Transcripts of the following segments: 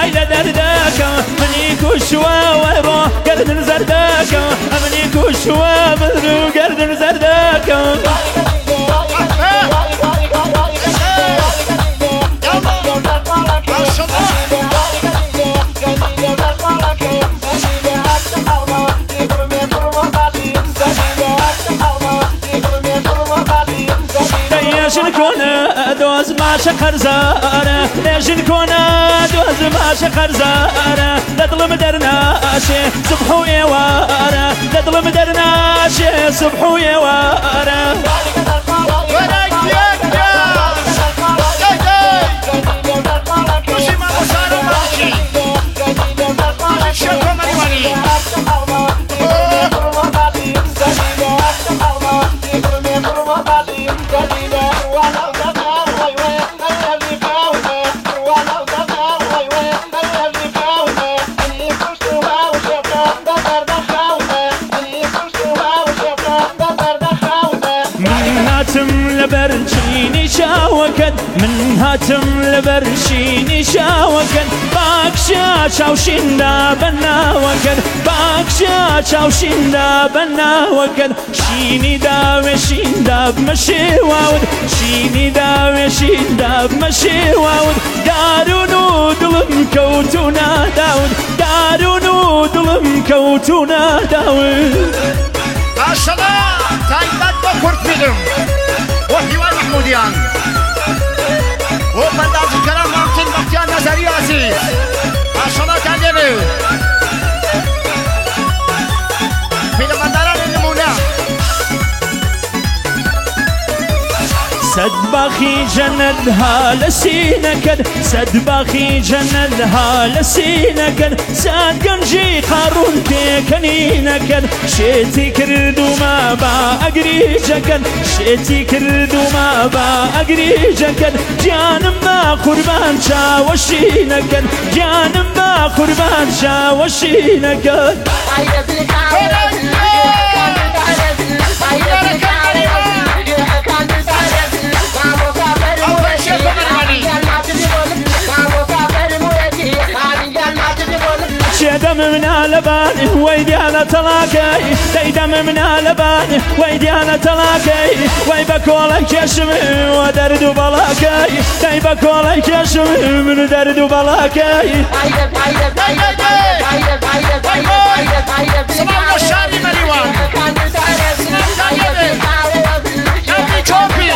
إلى دردك مني كشوا ويرو قرد زردك مني كشوا ويرو قرد زردك دوز ما شخر زاره ليش نكون دوز ما شخر زاره لظلم درناشي صبح ويواره لظلم درناشي صبح ويواره لبرشيني شاوكن من هاتم لبرشيني شاوكن باكشا شاوشيندا بنا وكن باكشا شاوشيندا بنا وكن شيني داوي شيندا بمشي واود شيني داوي شيندا بمشي واود دارونو دلم كوتونا داود دارونو دلم كوتونا داود ماشاءالله تايبات بكرت بيدم وحيوان محموديان وبنداز الكلام ممكن بختيان نظري عزيز ما شاء الله تعجبه في المداران النمونة سدباخي جندها لسينكن سدباخي جندها لسينكن ساد قنجي قارون تيكنينكن شيتي كردو ما با أقريجكن شيتي كردو ما با أقريجكن جانم ما قربان شاوشينكن جانم ما قربان شاوشينكن دم من الباني ويدي على طلاقي دم من الباني ويدي على طلاقي ويبكولك يشم ودرد بلاقي ويبكولك يشم من درد بلاقي سمعنا الشاري مريوان يا كوبي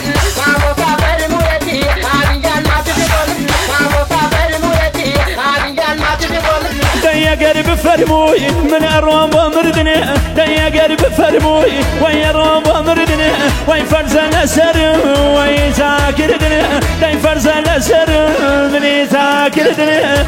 دنيا قرب فرموي من الروم ومردني دنيا قرب فرموي ويا الروم ومردني وين فرز الأسر وين ذاكردني دين فرز الأسر من ذاكردني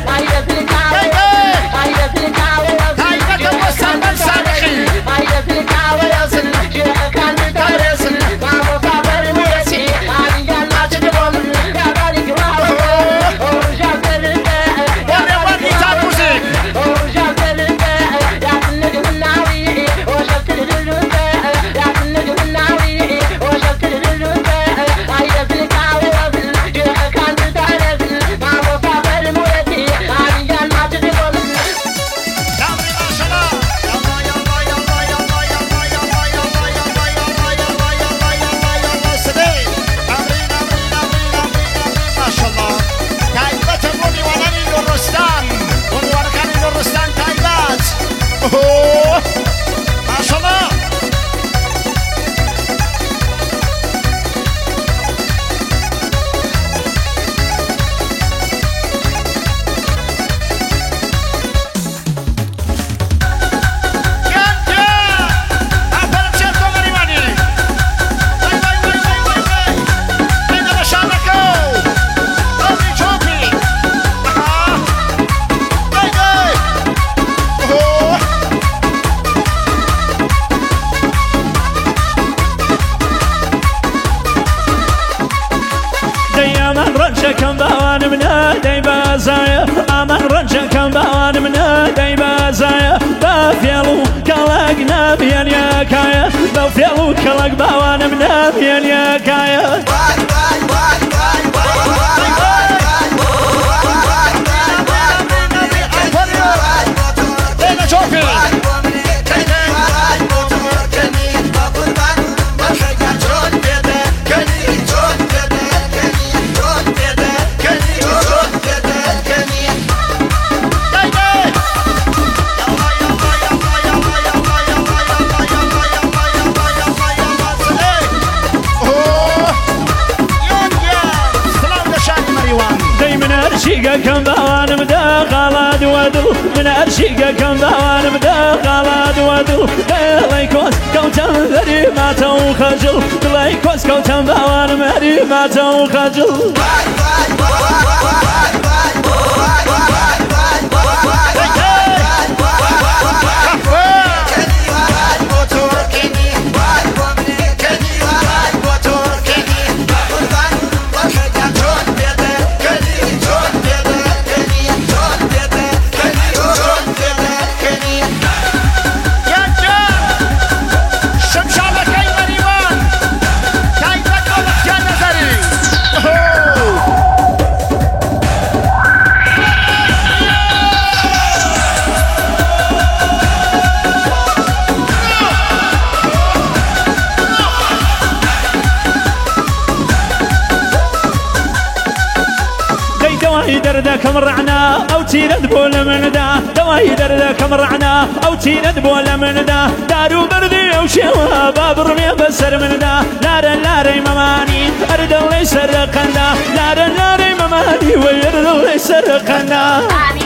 كم باوان مداخلات ودل من أرشيقة كم باوان مداخلات ودل دليكوس كوتم ذريمات وخجل دليكوس كوتم باوان مريمات وخجل دردك مرعنا أو تيرد بولا من دا دواي دردك مرعنا أو تيرد بولا من دا دارو بردي أو شوا باب رمي بسر من دا لارا لاري مماني أرد اللي سرقنا لارا لاري مماني ويرد اللي سرقنا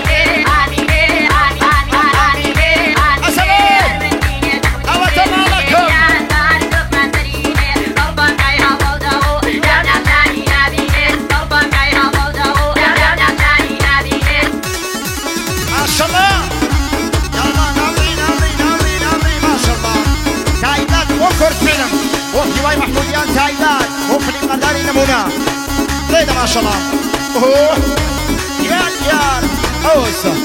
وقتي محموديان تايلان وفي المداري نمونا ليدا ما شاء الله اوه يان اوسا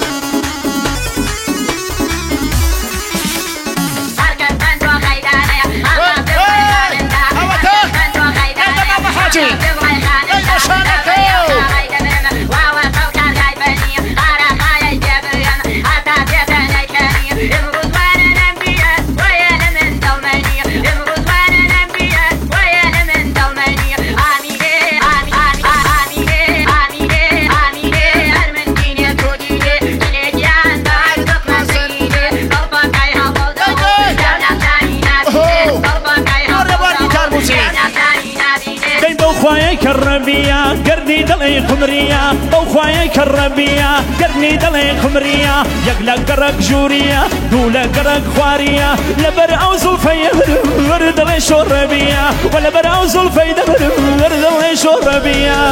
كربيا قرني دلي خمريا او خوايا كربيا قرني دلي خمريا يقلا قرق جوريا دولا قرق خواريا لبر او زلفي ورد لي شربيا ولا بر او زلفي ورد لي شربيا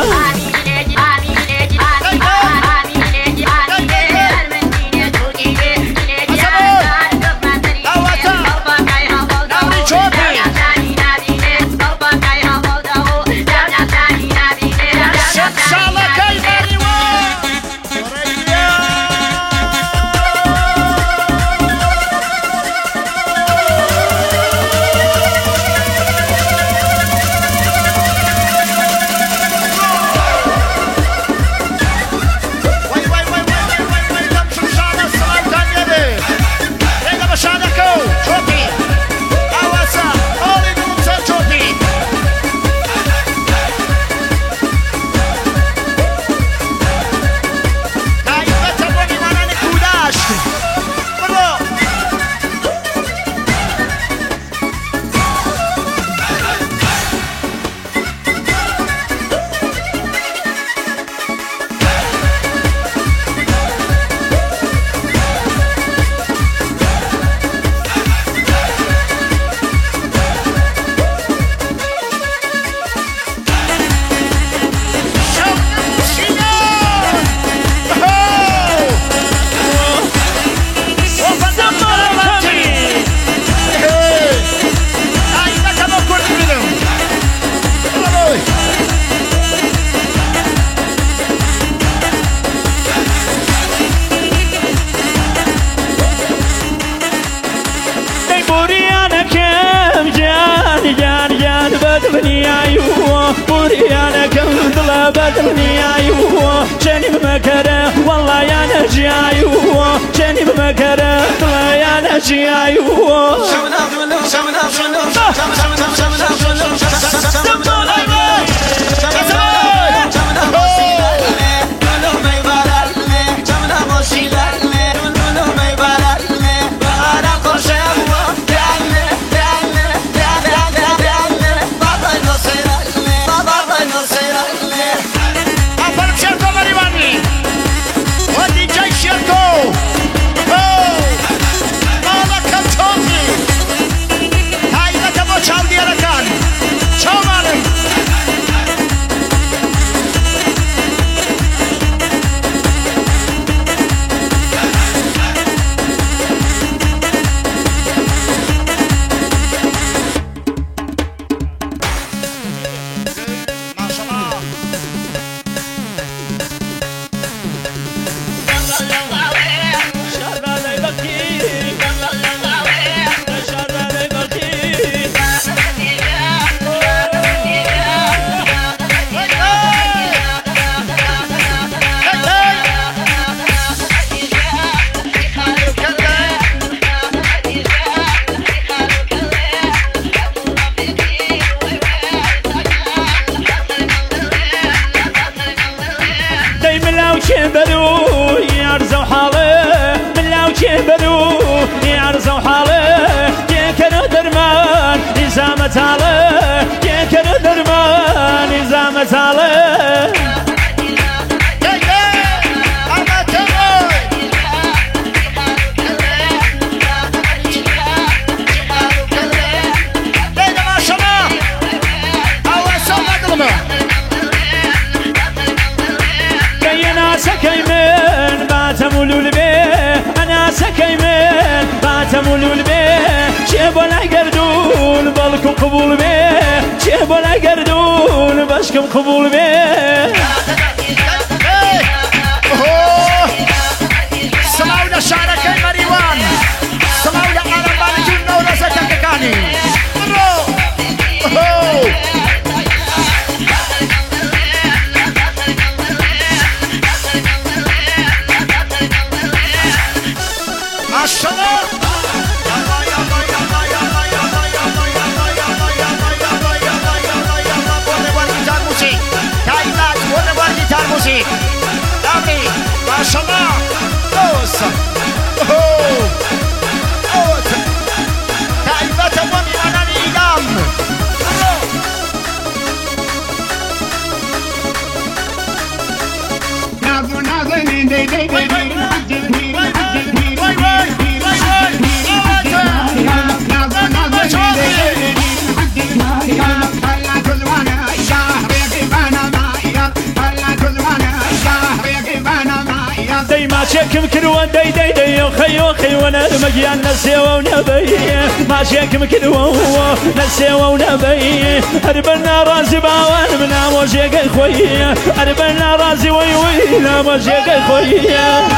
بوريانا كم طلبتني ايوه جاني بمكره والله يا نجي ايوه جاني بمكره والله يا نجي ايوه متاله يكر درمان زامتاله سكيمن باتمولو البيه انا سكيمن باتمولو البيه شيب ولا قردون بالكم قبول بيه شيب ولا قردون باشكم قبول بيه سمعونا شعرك المريوان سمعونا على بالجنة ورزتك كاني ما شاء الله اوسع تعبت ومن انا الايام ما شكم كلوان داي داي داي وخي وخي وانا المجيان نسيوا ونبي ما شكم كلوان نسيوا ونبي اربنا راسي باوان من موجيك خويا اربنا راسي وي وي لا موجيك خويا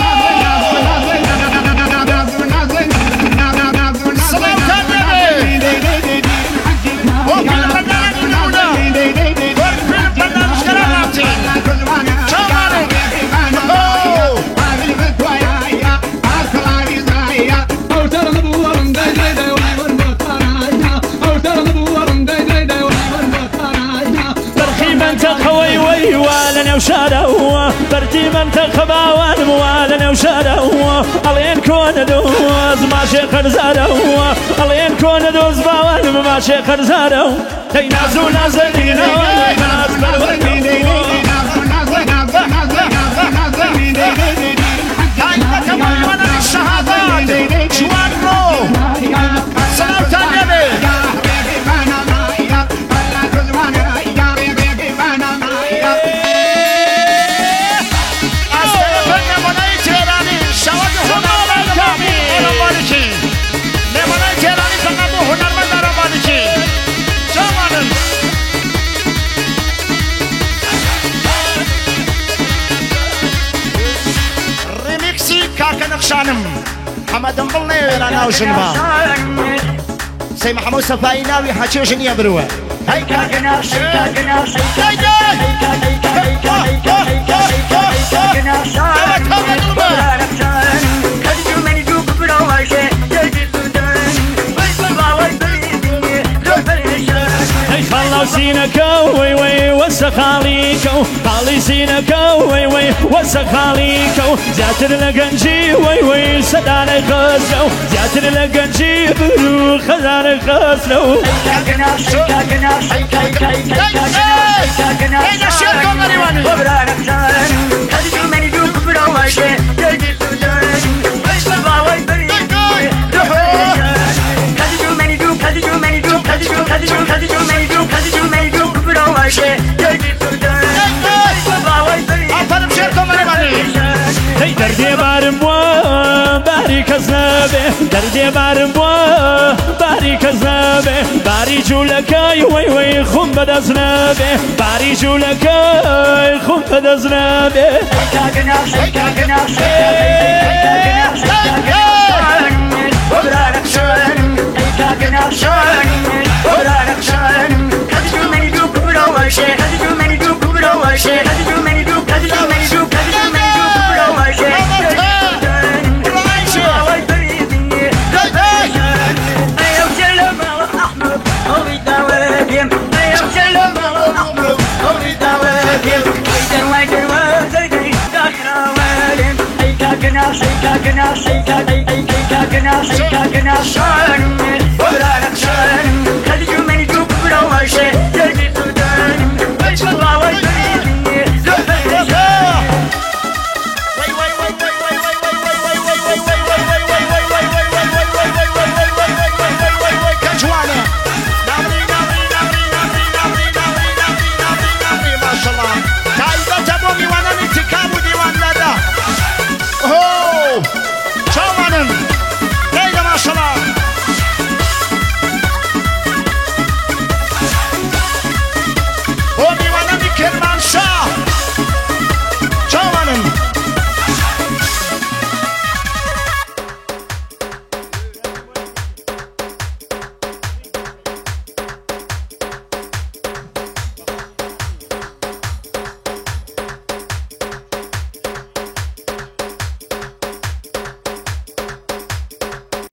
وشاروا بردي من تخباوان موالنا وشاروا علين كون دوز ما شيخ زاروا علين كون دوز باوان ما شيخ زاروا تينازو نازلين ناز بالوردين تعبت ومن الشهادات شوان رو سلام تانيبي نقشانم حمد مبلني انا وشنبا سي محمود صفاي ناوي حكي وشنيا بروه هاي كاكنا كاكنا خلوا سينكو وي وي وسخ عليكو خلي سينكو وي وي وسخ عليكو زاتر لقنجي وي وي سداني خسلو زاتر لقنجي برو خزاني خسلو دردي بارم بوا باري كذابه دردي بارم بوا باري كذابه باري جولكاي وي وي خم بدزنابه باري جولكاي خم بدزنابه Hey,